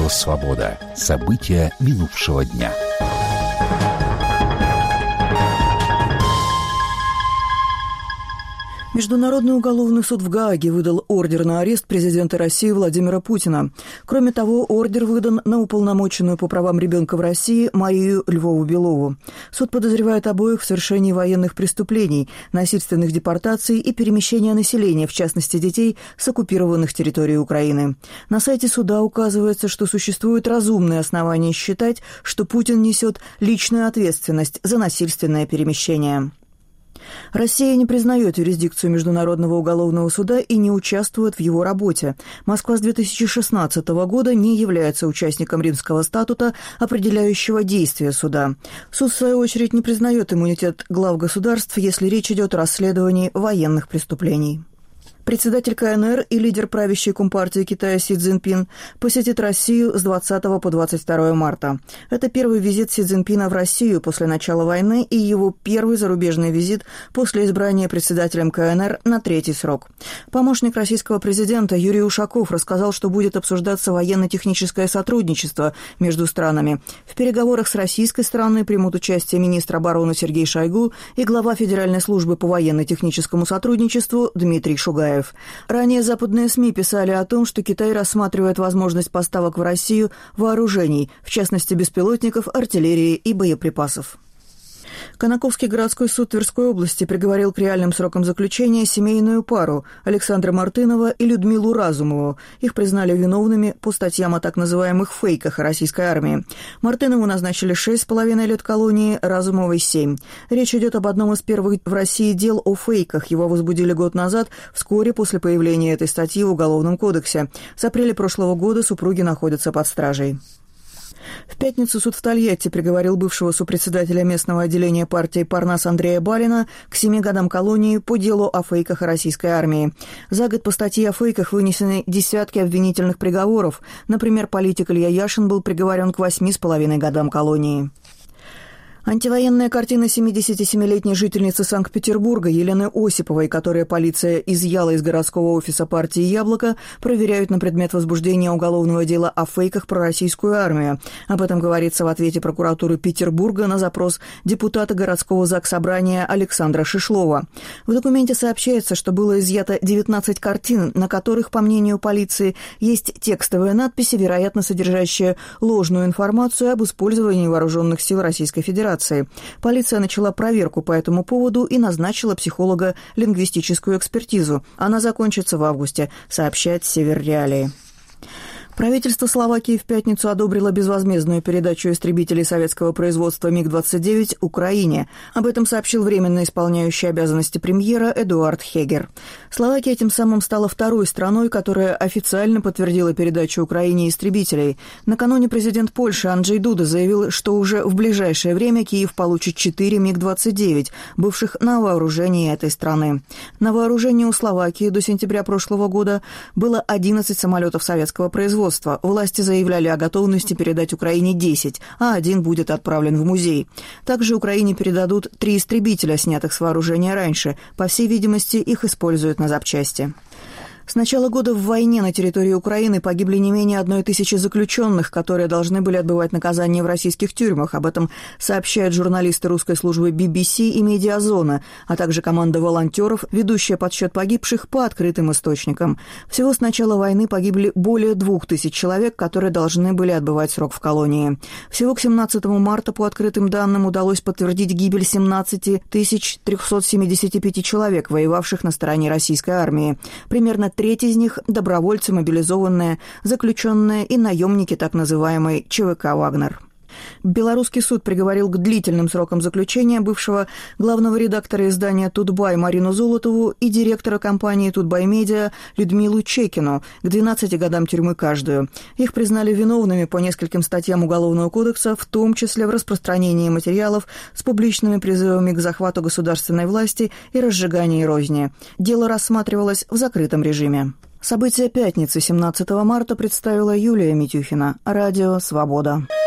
Радио «Свобода». События минувшего дня. Международный уголовный суд в Гааге выдал ордер на арест президента России Владимира Путина. Кроме того, ордер выдан на уполномоченную по правам ребенка в России Марию Львову-Белову. Суд подозревает обоих в совершении военных преступлений, насильственных депортаций и перемещения населения, в частности детей, с оккупированных территорий Украины. На сайте суда указывается, что существуют разумные основания считать, что Путин несет личную ответственность за насильственное перемещение. Россия не признает юрисдикцию Международного уголовного суда и не участвует в его работе. Москва с 2016 года не является участником Римского статута, определяющего действия суда. Суд, в свою очередь, не признает иммунитет глав государств, если речь идет о расследовании военных преступлений. Председатель КНР и лидер правящей Компартии Китая Си Цзиньпин посетит Россию с 20 по 22 марта. Это первый визит Си Цзиньпина в Россию после начала войны и его первый зарубежный визит после избрания председателем КНР на третий срок. Помощник российского президента Юрий Ушаков рассказал, что будет обсуждаться военно-техническое сотрудничество между странами. В переговорах с российской стороны примут участие министр обороны Сергей Шойгу и глава Федеральной службы по военно-техническому сотрудничеству Дмитрий Шугаев. Ранее западные СМИ писали о том, что Китай рассматривает возможность поставок в Россию вооружений, в частности беспилотников, артиллерии и боеприпасов. Конаковский городской суд Тверской области приговорил к реальным срокам заключения семейную пару Александра Мартынова и Людмилу Разумову. Их признали виновными по статьям о так называемых фейках о российской армии. Мартынову назначили 6,5 лет колонии, Разумовой 7. Речь идет об одном из первых в России дел о фейках. Его возбудили год назад, вскоре после появления этой статьи в Уголовном кодексе. С апреля прошлого года супруги находятся под стражей. В пятницу суд в Тольятти приговорил бывшего сопредседателя местного отделения партии «Парнас» Андрея Балина к 7 годам колонии по делу о фейках о российской армии. За год по статье о фейках вынесены десятки обвинительных приговоров. Например, политик Илья Яшин был приговорен к 8,5 годам колонии. Антивоенная картина 77-летней жительницы Санкт-Петербурга Елены Осиповой, которую полиция изъяла из городского офиса партии «Яблоко», проверяют на предмет возбуждения уголовного дела о фейках про российскую армию. Об этом говорится в ответе прокуратуры Петербурга на запрос депутата городского заксобрания Александра Шишлова. В документе сообщается, что было изъято 19 картин, на которых, по мнению полиции, есть текстовые надписи, вероятно, содержащие ложную информацию об использовании вооруженных сил Российской Федерации. Полиция начала проверку по этому поводу и назначила психолого-лингвистическую экспертизу. Она закончится в августе, сообщает «Север Реалии». Правительство Словакии в пятницу одобрило безвозмездную передачу истребителей советского производства МиГ-29 Украине. Об этом сообщил временно исполняющий обязанности премьера Эдуард Хегер. Словакия тем самым стала второй страной, которая официально подтвердила передачу Украине истребителей. Накануне президент Польши Анджей Дуда заявил, что уже в ближайшее время Киев получит 4 МиГ-29, бывших на вооружении этой страны. На вооружении у Словакии до сентября прошлого года было 11 самолетов советского производства. Власти заявляли о готовности передать Украине 10, а один будет отправлен в музей. Также Украине передадут 3 истребителя, снятых с вооружения раньше. По всей видимости, их используют на запчасти. С начала года в войне на территории Украины погибли не менее 1000 заключенных, которые должны были отбывать наказание в российских тюрьмах. Об этом сообщают журналисты русской службы BBC и «Медиазона», а также команда волонтеров, ведущая подсчет погибших по открытым источникам. Всего с начала войны погибли более 2000 человек, которые должны были отбывать срок в колонии. Всего к 17 марта по открытым данным удалось подтвердить гибель 17 375 человек, воевавших на стороне российской армии. Примерно треть из них – добровольцы, мобилизованные, заключенные и наемники так называемой ЧВК «Вагнер». Белорусский суд приговорил к длительным срокам заключения бывшего главного редактора издания «Тутбай» Марину Золотову и директора компании «Тутбай Медиа» Людмилу Чекину к 12 годам тюрьмы каждую. Их признали виновными по нескольким статьям Уголовного кодекса, в том числе в распространении материалов с публичными призывами к захвату государственной власти и разжигании розни. Дело рассматривалось в закрытом режиме. События пятницы 17 марта представила Юлия Митюхина. Радио «Свобода».